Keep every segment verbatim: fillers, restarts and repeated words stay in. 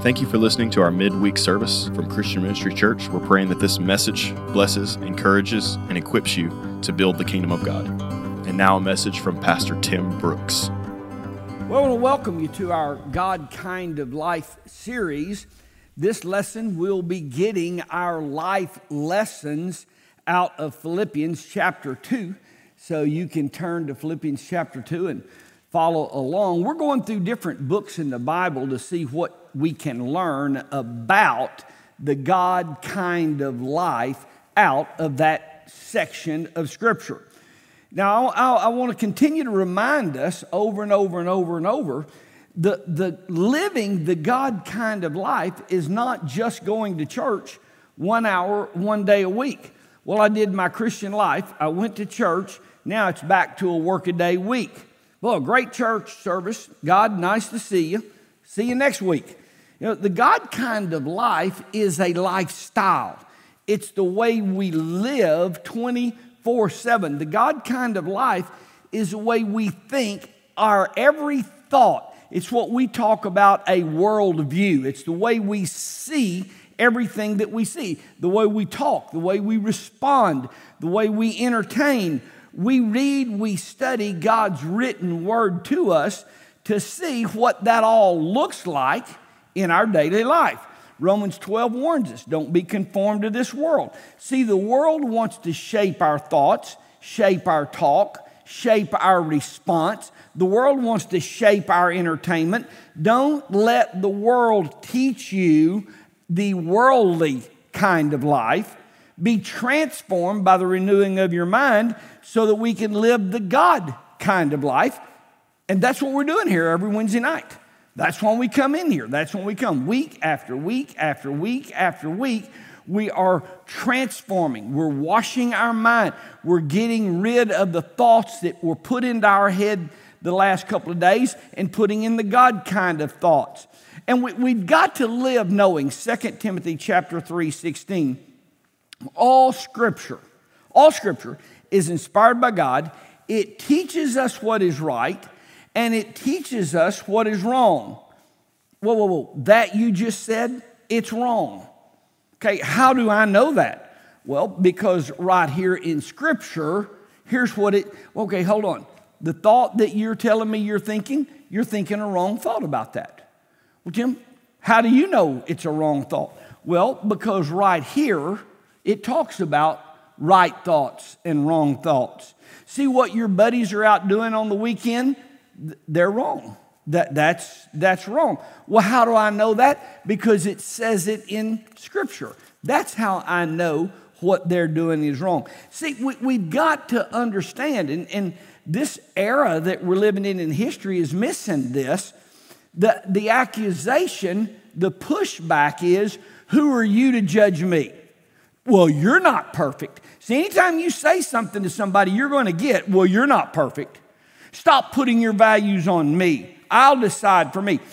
Thank you for listening to our midweek service from Christian Ministry Church. We're praying that this message blesses, encourages, and equips you to build the kingdom of God. And now a message from Pastor Tim Brooks. Well, I want to welcome you to our God Kind of Life series. This lesson will be getting our life lessons out of Philippians chapter two. So you can turn to Philippians chapter two and follow along. We're going through different books in the Bible to see what we can learn about the God kind of life out of that section of Scripture. Now, I, I want to continue to remind us over and over and over and over, the, the living the God kind of life is not just going to church one hour, one day a week. Well, I did my Christian life. I went to church. Now it's back to a work-a-day week. Well, great church service. God, nice to see you. See you next week. You know, the God kind of life is a lifestyle. It's the way we live twenty-four seven. The God kind of life is the way we think. Our every thought, it's what we talk about a worldview. It's the way we see everything that we see, the way we talk, the way we respond, the way we entertain. We read, we study God's written word to us to see what that all looks like in our daily life. Romans twelve warns us, don't be conformed to this world. See, the world wants to shape our thoughts, shape our talk, shape our response. The world wants to shape our entertainment. Don't let the world teach you the worldly kind of life. Be transformed by the renewing of your mind so that we can live the God kind of life. And that's what we're doing here every Wednesday night. That's when we come in here. That's when we come week after week after week after week. We are transforming. We're washing our mind. We're getting rid of the thoughts that were put into our head the last couple of days and putting in the God kind of thoughts. And we, we've got to live knowing Second Timothy chapter three sixteen. All Scripture, all Scripture is inspired by God. It teaches us what is right, and it teaches us what is wrong. Whoa, whoa, whoa. That you just said, it's wrong. Okay, how do I know that? Well, because right here in Scripture, here's what it, okay, hold on. The thought that you're telling me you're thinking, you're thinking a wrong thought about that. Well, Jim, how do you know it's a wrong thought? Well, because right here, it talks about right thoughts and wrong thoughts. See what your buddies are out doing on the weekend? They're wrong. That, that's, that's wrong. Well, how do I know that? Because it says it in Scripture. That's how I know what they're doing is wrong. See, we, we've got to understand, and, and this era that we're living in in history is missing this. The, the accusation, the pushback is, who are you to judge me? Well, you're not perfect. See, anytime you say something to somebody, you're going to get, well, you're not perfect. Stop putting your values on me. I'll decide for me.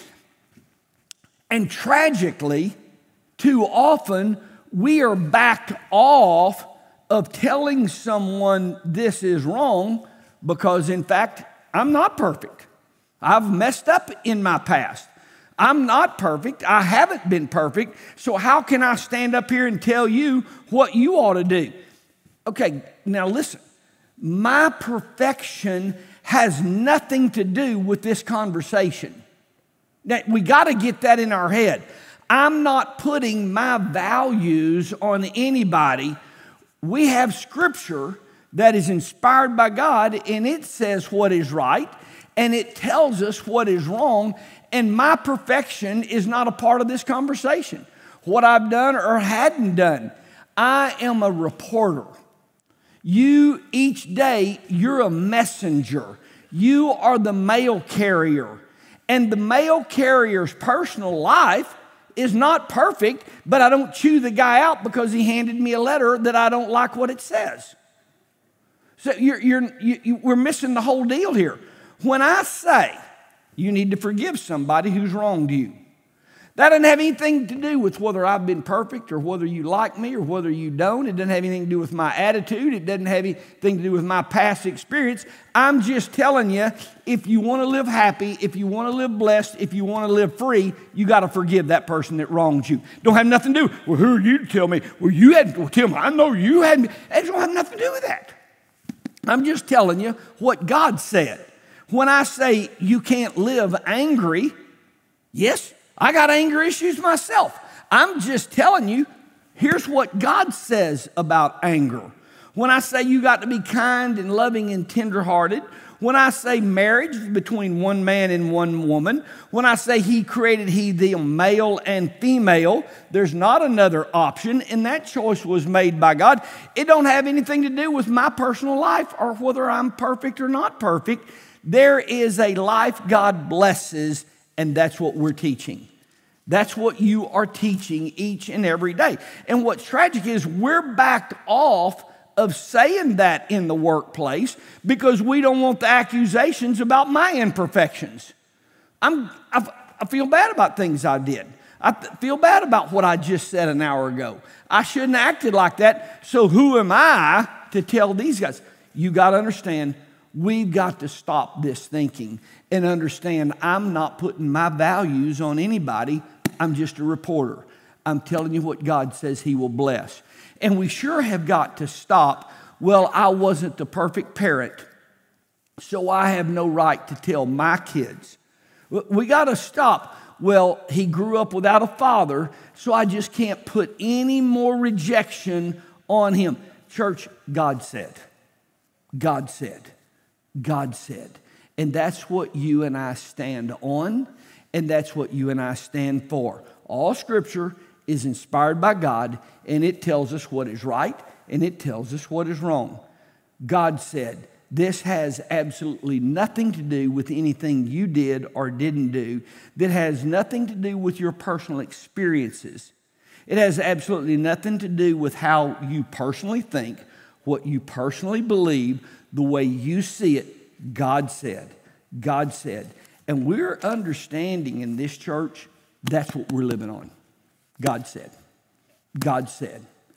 And tragically, too often, we are backed off of telling someone this is wrong because, in fact, I'm not perfect. I've messed up in my past. I'm not perfect. I haven't been perfect. So how can I stand up here and tell you what you ought to do? Okay, now listen. My perfection has nothing to do with this conversation. Now, we got to get that in our head. I'm not putting my values on anybody. We have Scripture that is inspired by God, and it says what is right, and it tells us what is wrong. And my perfection is not a part of this conversation. What I've done or hadn't done. I am a reporter. You, each day, you're a messenger. You are the mail carrier. And the mail carrier's personal life is not perfect, but I don't chew the guy out because he handed me a letter that I don't like what it says. So you're, you're, you, you, we're missing the whole deal here. When I say, you need to forgive somebody who's wronged you, That doesn't have anything to do with whether I've been perfect or whether you like me or whether you don't. It doesn't have anything to do with my attitude. It doesn't have anything to do with my past experience. I'm just telling you, if you want to live happy, if you want to live blessed, if you want to live free, you got to forgive that person that wronged you. Don't have nothing to do. Well, who are you to tell me? Well, you had to tell me. I know you had. It don't have nothing to do with that. I'm just telling you what God said. When I say you can't live angry, yes, I got anger issues myself. I'm just telling you, here's what God says about anger. When I say you got to be kind and loving and tenderhearted, when I say marriage is between one man and one woman, when I say he created he them male and female, there's not another option, and that choice was made by God. It don't have anything to do with my personal life or whether I'm perfect or not perfect. There is a life God blesses, and that's what we're teaching. That's what you are teaching each and every day. And what's tragic is we're backed off of saying that in the workplace because we don't want the accusations about my imperfections. I'm, I, I feel bad about things I did. I feel bad about what I just said an hour ago. I shouldn't have acted like that, so who am I to tell these guys? You got to understand, we've got to stop this thinking and understand I'm not putting my values on anybody. I'm just a reporter. I'm telling you what God says he will bless. And we sure have got to stop, well, I wasn't the perfect parent, so I have no right to tell my kids. We got to stop, well, he grew up without a father, so I just can't put any more rejection on him. Church, God said. God said. God said. And that's what you and I stand on, and that's what you and I stand for. All Scripture is inspired by God, and it tells us what is right, and it tells us what is wrong. God said, this has absolutely nothing to do with anything you did or didn't do. That has nothing to do with your personal experiences. It has absolutely nothing to do with how you personally think, what you personally believe, the way you see it. God said. God said. And we're understanding in this church, that's what we're living on. God said. God said.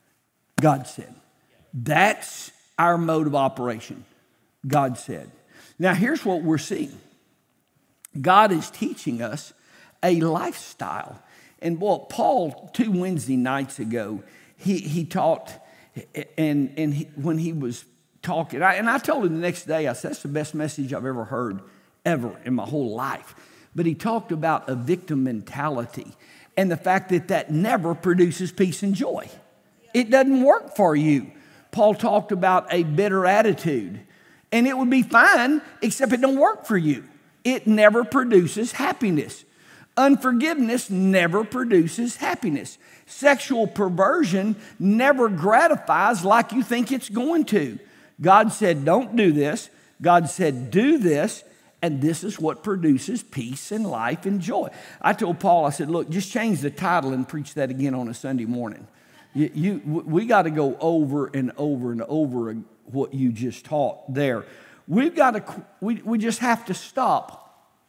God said. That's our mode of operation. God said. Now, here's what we're seeing. God is teaching us a lifestyle. And boy, Paul, two Wednesday nights ago, he, he taught, and, and he, when he was talking, I, and I told him the next day, I said, that's the best message I've ever heard, ever in my whole life. But he talked about a victim mentality and the fact that that never produces peace and joy. It doesn't work for you. Paul talked about a bitter attitude, and it would be fine, except it don't work for you. It never produces happiness. Unforgiveness never produces happiness. Sexual perversion never gratifies like you think it's going to. God said, don't do this. God said, do this. And this is what produces peace and life and joy. I told Paul, I said, look, just change the title and preach that again on a Sunday morning. You, you, we got to go over and over and over what you just taught there. We've got to, we, we just have to stop.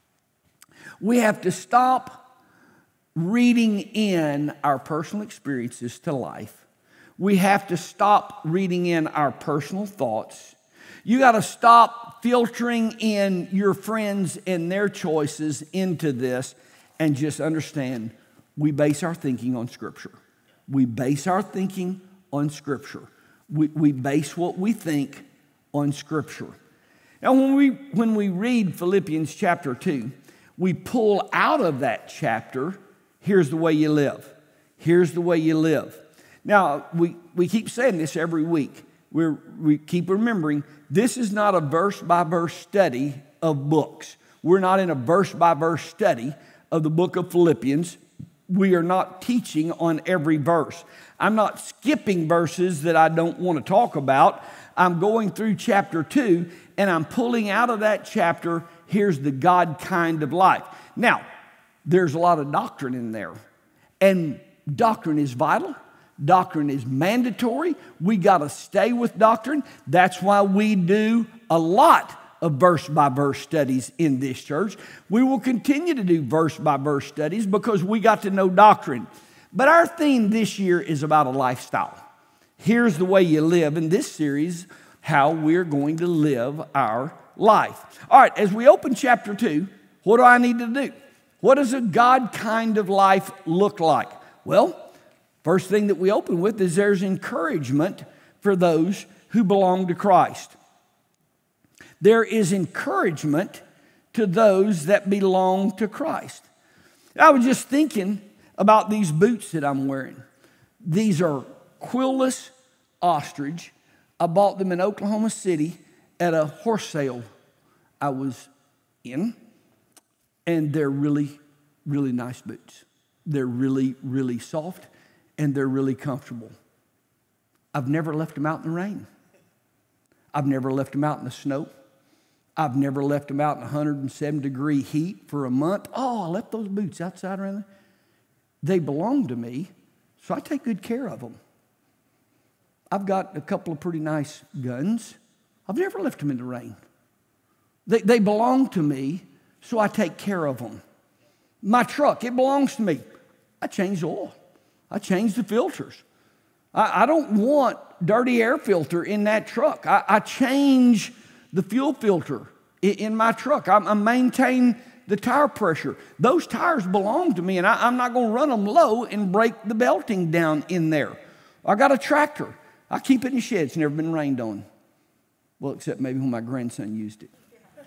We have to stop reading in our personal experiences to life. We have to stop reading in our personal thoughts. You got to stop filtering in your friends and their choices into this and just understand we base our thinking on Scripture. We base our thinking on Scripture. We, we base what we think on Scripture. Now, when we, when we read Philippians chapter two, we pull out of that chapter, here's the way you live. Here's the way you live. Now, we, we keep saying this every week. We're, we keep remembering, this is not a verse-by-verse study of books. We're not in a verse-by-verse study of the book of Philippians. We are not teaching on every verse. I'm not skipping verses that I don't want to talk about. I'm going through chapter two, and I'm pulling out of that chapter, here's the God kind of life. Now, there's a lot of doctrine in there, and doctrine is vital. Doctrine is mandatory. We got to stay with doctrine. That's why we do a lot of verse-by-verse studies in this church. We will continue to do verse-by-verse studies because we got to know doctrine. But our theme this year is about a lifestyle. Here's the way you live in this series, how we're going to live our life. All right, as we open chapter two, what do I need to do? What does a God kind of life look like? Well, first thing that we open with is there's encouragement for those who belong to Christ. There is encouragement to those that belong to Christ. I was just thinking about these boots that I'm wearing. These are quillless ostrich. I bought them in Oklahoma City at a horse sale I was in, and they're really, really nice boots. They're really, really soft, and they're really comfortable. I've never left them out in the rain. I've never left them out in the snow. I've never left them out in one hundred seven degree heat for a month. Oh, I left those boots outside around there. They belong to me, so I take good care of them. I've got a couple of pretty nice guns. I've never left them in the rain. They, they belong to me, so I take care of them. My truck, it belongs to me. I change the oil. I change the filters. I, I don't want dirty air filter in that truck. I, I change the fuel filter in, in my truck. I, I maintain the tire pressure. Those tires belong to me, and I, I'm not going to run them low and break the belting down in there. I got a tractor. I keep it in the shed. It's never been rained on. Well, except maybe when my grandson used it.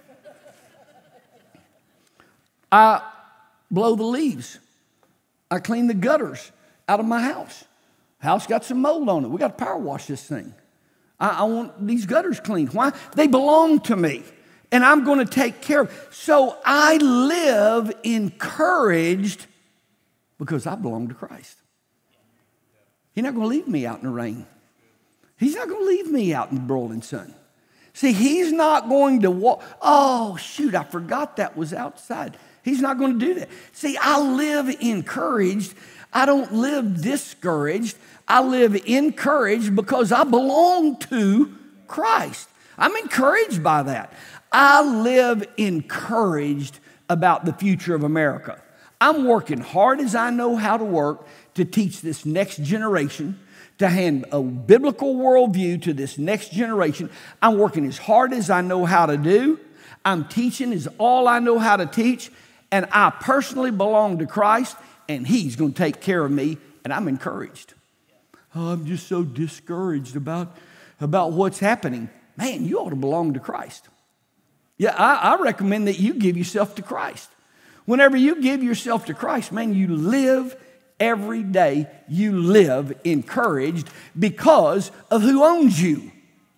I blow the leaves. I clean the gutters out of my house. House got some mold on it. We got to power wash this thing. I, I want these gutters cleaned. Why? They belong to me, and I'm going to take care of them. So I live encouraged because I belong to Christ. He's not going to leave me out in the rain. He's not going to leave me out in the broiling sun. See, he's not going to walk. Oh, shoot, I forgot that was outside. He's not going to do that. See, I live encouraged. I don't live discouraged. I live encouraged because I belong to Christ. I'm encouraged by that. I live encouraged about the future of America. I'm working hard as I know how to work to teach this next generation, to hand a biblical worldview to this next generation. I'm working as hard as I know how to do. I'm teaching is all I know how to teach. And I personally belong to Christ, and he's going to take care of me, and I'm encouraged. Oh, I'm just so discouraged about, about what's happening. Man, you ought to belong to Christ. Yeah, I, I recommend that you give yourself to Christ. Whenever you give yourself to Christ, man, you live every day. You live encouraged because of who owns you.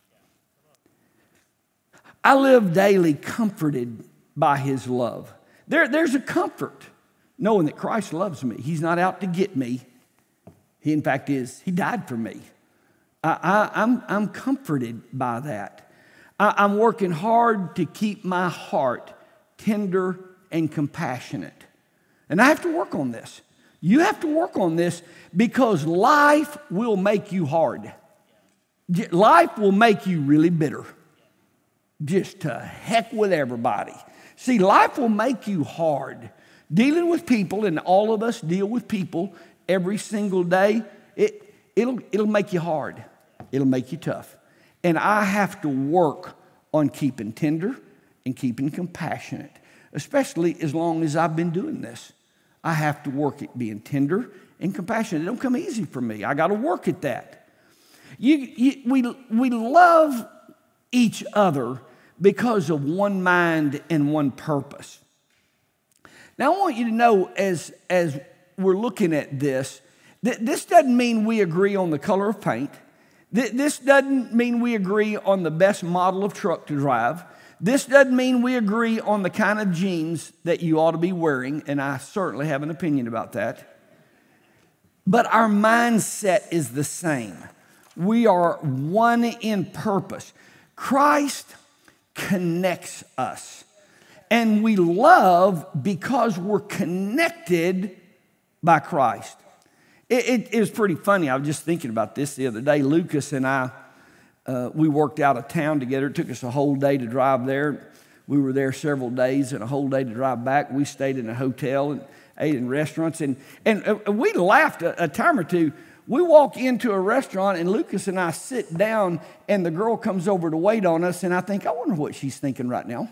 I live daily comforted by his love. There, there's a comfort knowing that Christ loves me. He's not out to get me. He, in fact, is. He died for me. I, I, I'm, I'm comforted by that. I, I'm working hard to keep my heart tender and compassionate. And I have to work on this. You have to work on this because life will make you hard. Life will make you really bitter. Just to heck with everybody. See, life will make you hard. Dealing with people, and all of us deal with people every single day, it, it'll, it'll make you hard. It'll make you tough. And I have to work on keeping tender and keeping compassionate, especially as long as I've been doing this. I have to work at being tender and compassionate. It don't come easy for me. I got to work at that. You, you, we, we love each other because of one mind and one purpose. Now, I want you to know as, as we're looking at this, that this doesn't mean we agree on the color of paint. This doesn't mean we agree on the best model of truck to drive. This doesn't mean we agree on the kind of jeans that you ought to be wearing, and I certainly have an opinion about that. But our mindset is the same. We are one in purpose. Christ connects us. And we love because we're connected by Christ. It, it, it was pretty funny. I was just thinking about this the other day. Lucas and I, Uh, we worked out of town together. It took us a whole day to drive there. We were there several days and a whole day to drive back. We stayed in a hotel and ate in restaurants. And, and uh, we laughed a, a time or two. We walk into a restaurant and Lucas and I sit down and the girl comes over to wait on us. And I think, I wonder what she's thinking right now.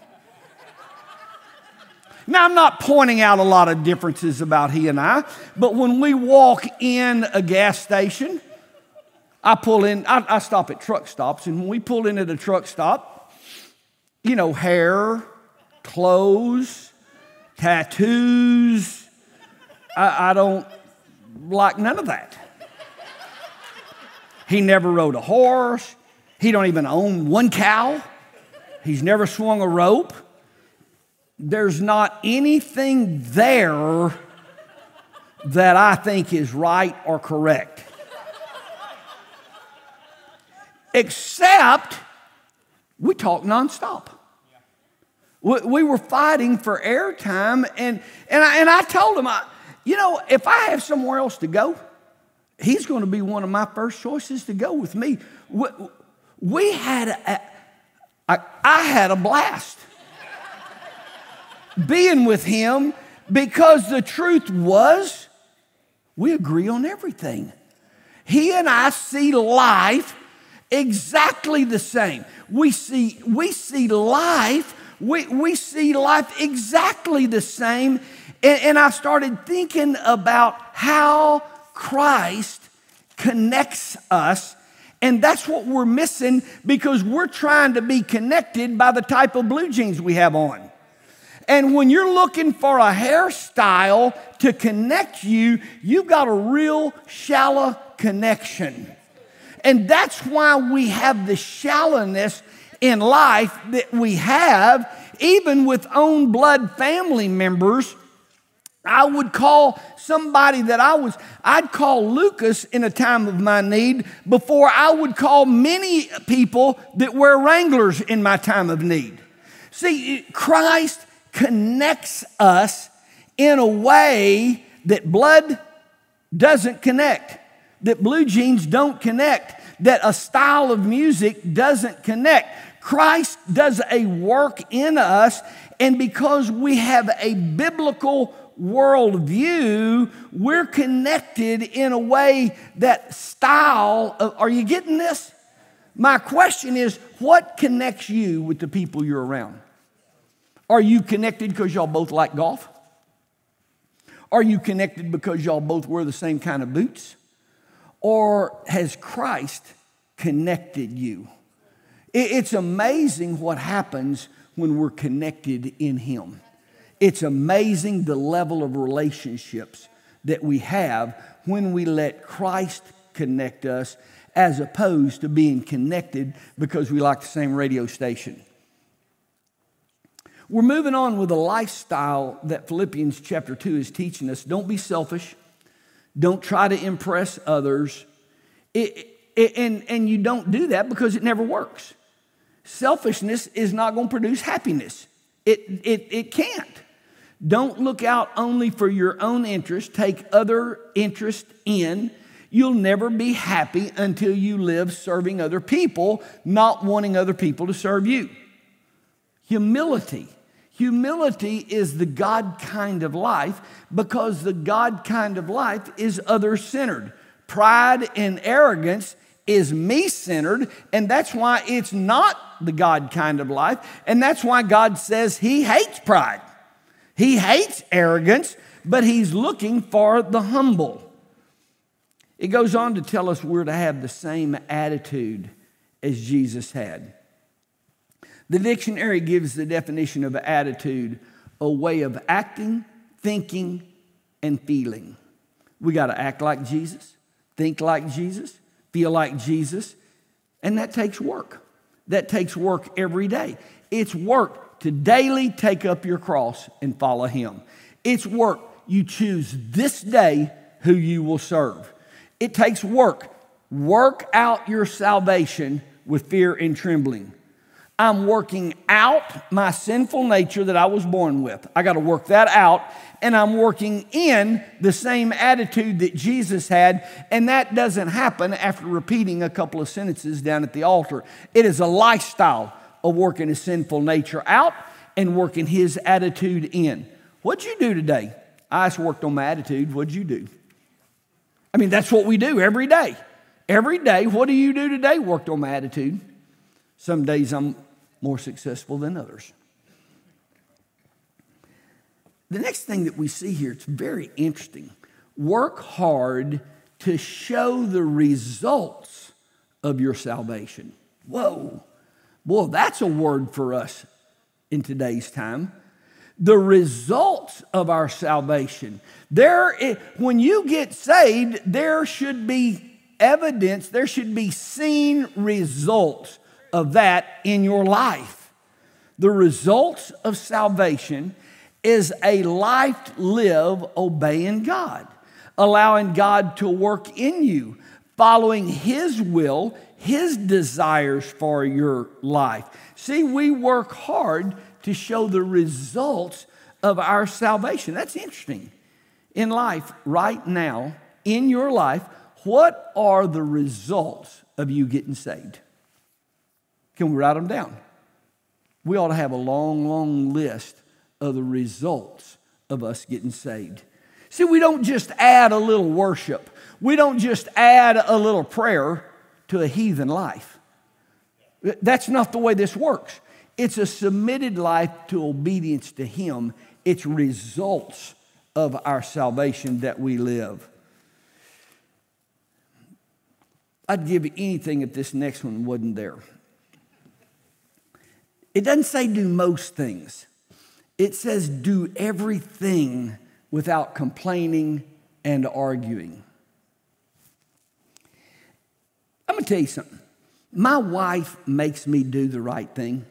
Now, I'm not pointing out a lot of differences about he and I, but when we walk in a gas station, I pull in, I, I stop at truck stops, and when we pull in at a truck stop, you know, hair, clothes, tattoos, I, I don't like none of that. He never rode a horse. He don't even own one cow. He's never swung a rope. There's not anything there that I think is right or correct. Except we talk nonstop. We, we were fighting for airtime, and, and, I, and I told him, I, you know, if I have somewhere else to go, he's going to be one of my first choices to go with me. We, we had a, I, I had a blast being with him, because the truth was we agree on everything. He and I see life exactly the same. We see, we see life, we, we see life exactly the same. And, and I started thinking about how Christ connects us. And that's what we're missing, because we're trying to be connected by the type of blue jeans we have on. And when you're looking for a hairstyle to connect you, you've got a real shallow connection. And that's why we have the shallowness in life that we have, even with own blood family members. I would call somebody that I was, I'd call Lucas in a time of my need before I would call many people that wear Wranglers in my time of need. See, Christ connects us in a way that blood doesn't connect, that blue jeans don't connect, that a style of music doesn't connect. Christ does a work in us, and because we have a biblical worldview, we're connected in a way that style of, are you getting this? My question is, what connects you with the people you're around? Are you connected because y'all both like golf? Are you connected because y'all both wear the same kind of boots? Or has Christ connected you? It's amazing what happens when we're connected in Him. It's amazing the level of relationships that we have when we let Christ connect us, as opposed to being connected because we like the same radio station. We're moving on with a lifestyle that Philippians chapter two is teaching us. Don't be selfish. Don't try to impress others. It, it, and, and you don't do that because it never works. Selfishness is not going to produce happiness. It, it, it can't. Don't look out only for your own interest. Take other interest in. You'll never be happy until you live serving other people, not wanting other people to serve you. Humility. Humility is the God kind of life, because the God kind of life is other-centered. Pride and arrogance is me-centered, and that's why it's not the God kind of life, and that's why God says He hates pride. He hates arrogance, but He's looking for the humble. It goes on to tell us we're to have the same attitude as Jesus had. The dictionary gives the definition of attitude: a way of acting, thinking, and feeling. We got to act like Jesus, think like Jesus, feel like Jesus, and that takes work. That takes work every day. It's work to daily take up your cross and follow Him. It's work. You choose this day who you will serve. It takes work. Work out your salvation with fear and trembling. I'm working out my sinful nature that I was born with. I got to work that out. And I'm working in the same attitude that Jesus had. And that doesn't happen after repeating a couple of sentences down at the altar. It is a lifestyle of working his sinful nature out and working his attitude in. What'd you do today? I just worked on my attitude. What'd you do? I mean, that's what we do every day. Every day, what do you do today? Worked on my attitude. Some days I'm more successful than others. The next thing that we see here, it's very interesting. Work hard to show the results of your salvation. Whoa. Boy, that's a word for us in today's time. The results of our salvation. There, when you get saved, there should be evidence, there should be seen results of that in your life. The results of salvation is a life lived obeying God, allowing God to work in you, following his will, his desires for your life. See, we work hard to show the results of our salvation. That's interesting. In life, right now, in your life, what are the results of you getting saved? Can we write them down? We ought to have a long, long list of the results of us getting saved. See, we don't just add a little worship. We don't just add a little prayer to a heathen life. That's not the way this works. It's a submitted life to obedience to him. It's results of our salvation that we live. I'd give anything if this next one wasn't there. It doesn't say do most things. It says do everything without complaining and arguing. I'm going to tell you something. My wife makes me do the right thing.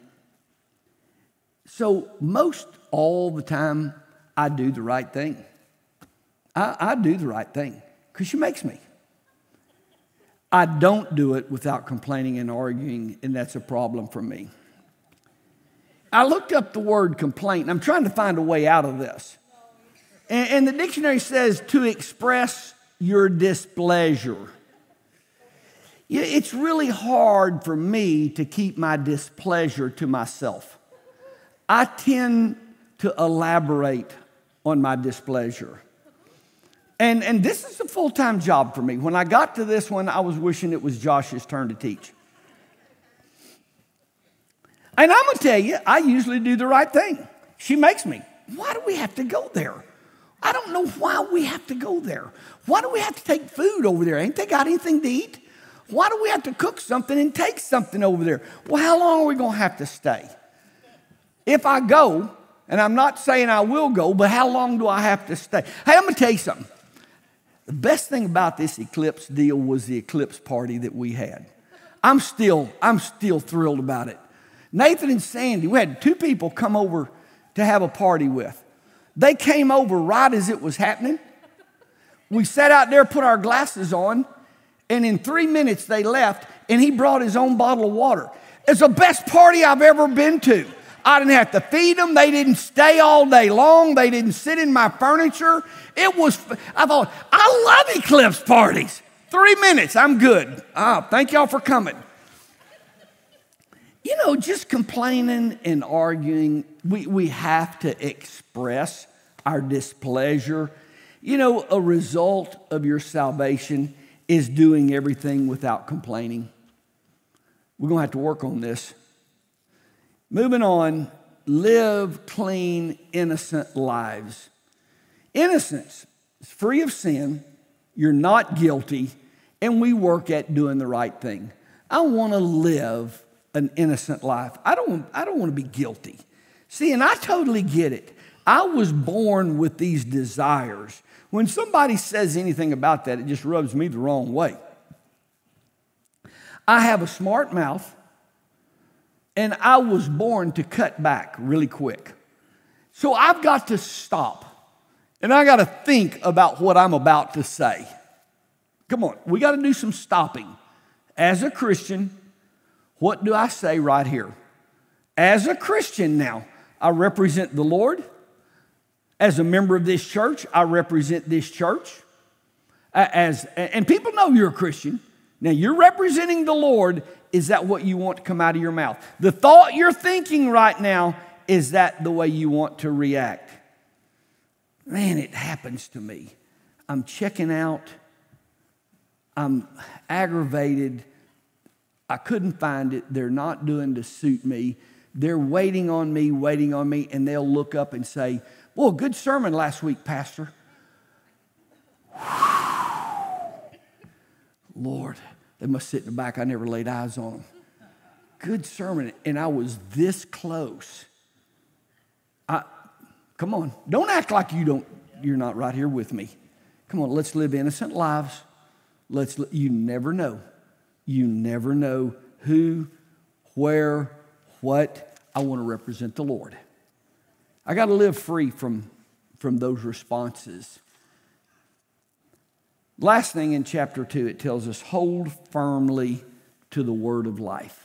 So most all the time, I do the right thing. I, I do the right thing because she makes me. I don't do it without complaining and arguing, and that's a problem for me. I looked up the word complaint, and I'm trying to find a way out of this. And, and the dictionary says to express your displeasure. Yeah, it's really hard for me to keep my displeasure to myself. I tend to elaborate on my displeasure. And, and this is a full-time job for me. When I got to this one, I was wishing it was Josh's turn to teach. And I'm going to tell you, I usually do the right thing. She makes me. Why do we have to go there? I don't know why we have to go there. Why do we have to take food over there? Ain't they got anything to eat? Why do we have to cook something and take something over there? Well, how long are we going to have to stay? If I go, and I'm not saying I will go, but how long do I have to stay? Hey, I'm going to tell you something. The best thing about this Eclipse deal was the Eclipse party that we had. I'm still, I'm still thrilled about it. Nathan and Sandy, we had two people come over to have a party with. They came over right as it was happening. We sat out there, put our glasses on, and in three minutes they left, and he brought his own bottle of water. It's the best party I've ever been to. I didn't have to feed them. They didn't stay all day long. They didn't sit in my furniture. It was, I thought, I love Eclipse parties. Three minutes, I'm good. Ah, thank y'all for coming. You know, just complaining and arguing, we, we have to express our displeasure. You know, a result of your salvation is doing everything without complaining. We're going to have to work on this. Moving on, live clean, innocent lives. Innocence is free of sin. You're not guilty, and we work at doing the right thing. I want to live an innocent life. I don't, I don't want to be guilty. See, and I totally get it. I was born with these desires. When somebody says anything about that, it just rubs me the wrong way. I have a smart mouth, and I was born to cut back really quick. So I've got to stop, and I got to think about what I'm about to say. Come on, we got to do some stopping. As a Christian, what do I say right here? as a Christian now, I represent the Lord. As a member of this church, I represent this church. As, and people know you're a Christian. Now, you're representing the Lord. Is that what you want to come out of your mouth? The thought you're thinking right now, is that the way you want to react? Man, it happens to me. I'm checking out. I'm aggravated. I couldn't find it. They're not doing to suit me. They're waiting on me, waiting on me, and they'll look up and say, well, good sermon last week, Pastor. Lord, they must sit in the back. I never laid eyes on them. Good sermon, and I was this close. I, come on, don't act like you don't. You're not right here with me. Come on, let's live innocent lives. Let's. You never know. You never know who, where, what. I want to represent the Lord. I got to live free from, from those responses. Last thing in chapter two, it tells us, hold firmly to the word of life.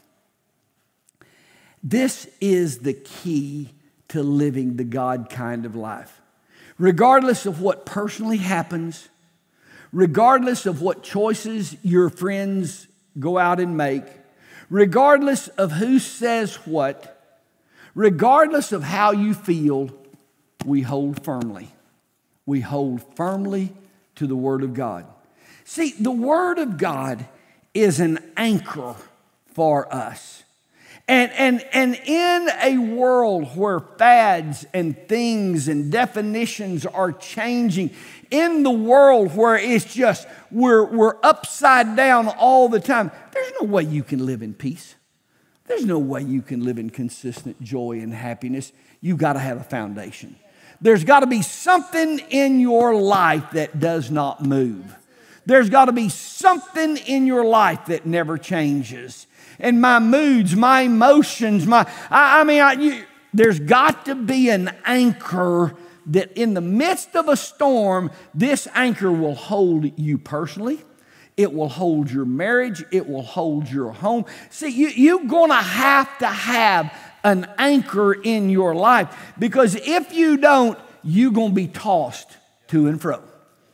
This is the key to living the God kind of life. Regardless of what personally happens, regardless of what choices your friends go out and make, regardless of who says what, regardless of how you feel, we hold firmly. We hold firmly to the Word of God. See, the Word of God is an anchor for us. And, and, and in a world where fads and things and definitions are changing, in the world where it's just, we're, we're upside down all the time, there's no way you can live in peace. There's no way you can live in consistent joy and happiness. You've got to have a foundation. There's got to be something in your life that does not move. There's got to be something in your life that never changes. And my moods, my emotions, my, I, I mean, I, you, there's got to be an anchor that in the midst of a storm, this anchor will hold you personally. It will hold your marriage. It will hold your home. See, you, you're going to have to have an anchor in your life, because if you don't, you're going to be tossed to and fro.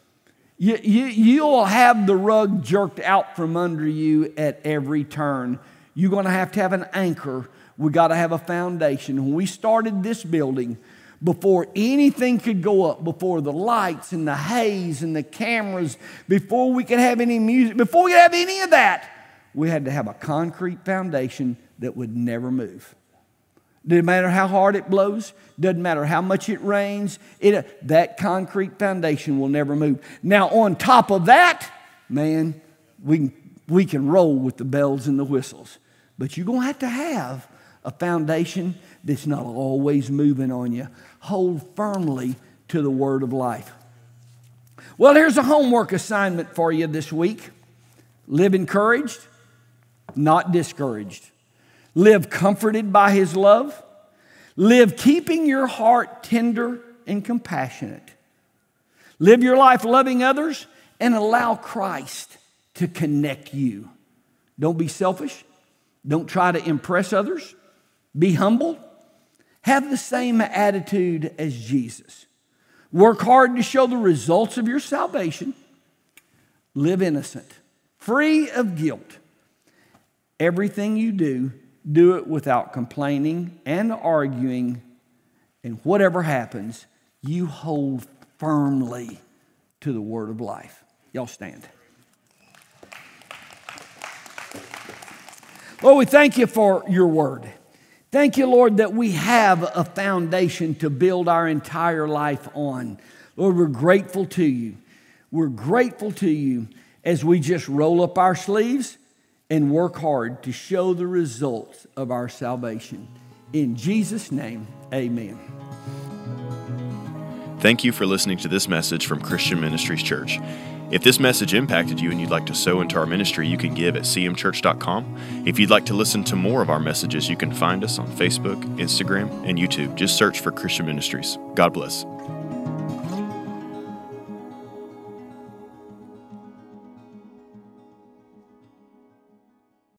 You, you, you'll have the rug jerked out from under you at every turn. You're going to have to have an anchor. We got to have a foundation. When we started this building, before anything could go up, before the lights and the haze and the cameras, before we could have any music, before we could have any of that, we had to have a concrete foundation that would never move. Doesn't matter how hard it blows. Doesn't matter how much it rains. It, that concrete foundation will never move. Now, on top of that, man, we can, we can roll with the bells and the whistles. But you're going to have to have a foundation that's not always moving on you. Hold firmly to the word of life. Well, here's a homework assignment for you this week. Live encouraged, not discouraged. Live comforted by His love. Live keeping your heart tender and compassionate. Live your life loving others and allow Christ to connect you. Don't be selfish. Don't try to impress others. Be humble. Have the same attitude as Jesus. Work hard to show the results of your salvation. Live innocent, free of guilt. Everything you do, do it without complaining and arguing. And whatever happens, you hold firmly to the word of life. Y'all stand. Lord, we thank you for your word. Thank you, Lord, that we have a foundation to build our entire life on. Lord, we're grateful to you. We're grateful to you as we just roll up our sleeves and work hard to show the results of our salvation. In Jesus' name, amen. Thank you for listening to this message from Christian Ministries Church. If this message impacted you and you'd like to sow into our ministry, you can give at c m church dot com. If you'd like to listen to more of our messages, you can find us on Facebook, Instagram, and YouTube. Just search for Christian Ministries. God bless.